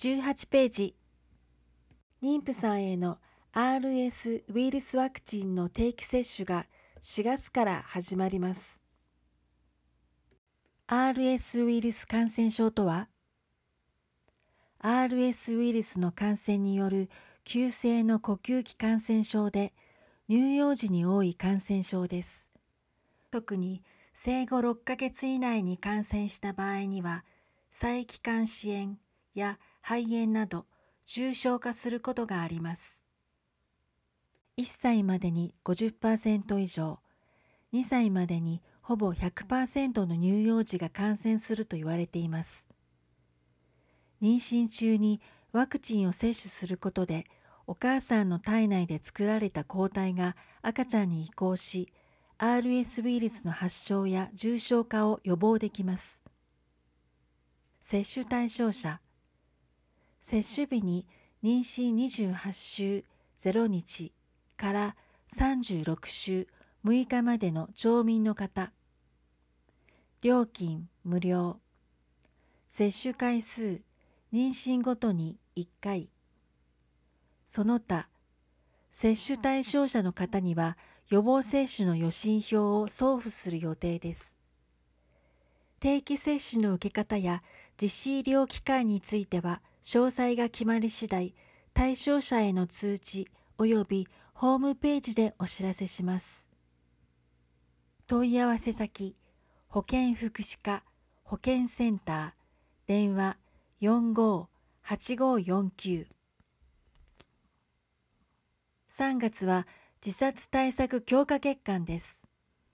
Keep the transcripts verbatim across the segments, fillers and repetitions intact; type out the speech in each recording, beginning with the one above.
じゅうはちページ、妊婦さんへの アールエス ウイルスワクチンの定期接種がしがつから始まります。アールエス ウイルス感染症とは、アールエス ウイルスの感染による急性の呼吸器感染症で、乳幼児に多い感染症です。特に生後ろっかげつ以内に感染した場合には、細気管支炎や肺炎など重症化することがあります。いっさいまでに ごじゅっパーセント 以上、にさいまでにほぼ ひゃくパーセント の乳幼児が感染すると言われています。妊娠中にワクチンを接種することで、お母さんの体内で作られた抗体が赤ちゃんに移行し、アールエス ウイルスの発症や重症化を予防できます。接種対象者、接種日に妊娠にじゅうはちしゅうぜろにちからさんじゅうろくしゅうむいかまでの町民の方。料金無料。接種回数、妊娠ごとにいっかい。その他、接種対象者の方には予防接種の予診票を送付する予定です。定期接種の受け方や実施医療機関については詳細が決まり次第、対象者への通知及びホームページでお知らせします。問い合わせ先、保健福祉課保健センター、電話 よんごーはちごーよんきゅう。さんがつは自殺対策強化月間です。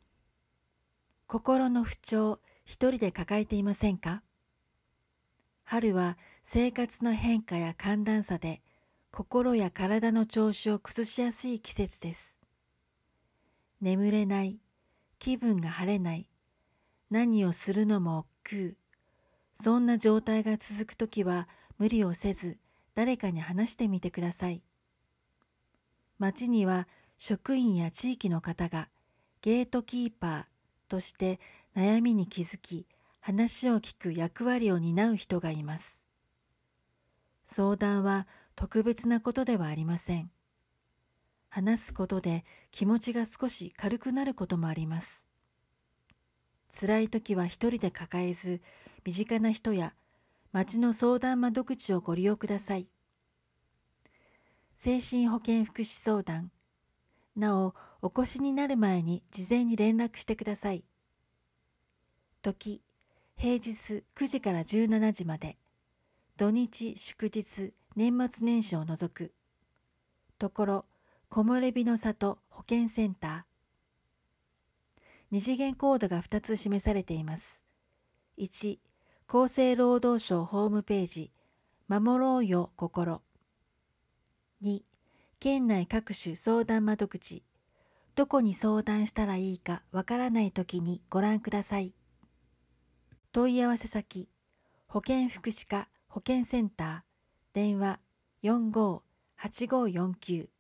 心の不調、一人で抱えていませんか？春は生活の変化や寒暖差で心や体の調子を崩しやすい季節です。眠れない、気分が晴れない、何をするのも億劫。そんな状態が続くときは無理をせず誰かに話してみてください。町には職員や地域の方がゲートキーパーとして悩みに気づき話を聞く役割を担う人がいます。相談は特別なことではありません。話すことで気持ちが少し軽くなることもあります。辛い時は一人で抱えず、身近な人や町の相談窓口をご利用ください。精神保健福祉相談。なお、お越しになる前に事前に連絡してください。時、平日くじからじゅうしちじまで。土日祝日、年末年始を除く。ところ、木漏れ日の里保健センター。二次元コードがふたつ示されています。いち、厚生労働省ホームページ、守ろうよ心。に、県内各種相談窓口。どこに相談したらいいかわからないときにご覧ください。問い合わせ先、保健福祉課保健センター、電話 よんごーはちごーよんきゅう。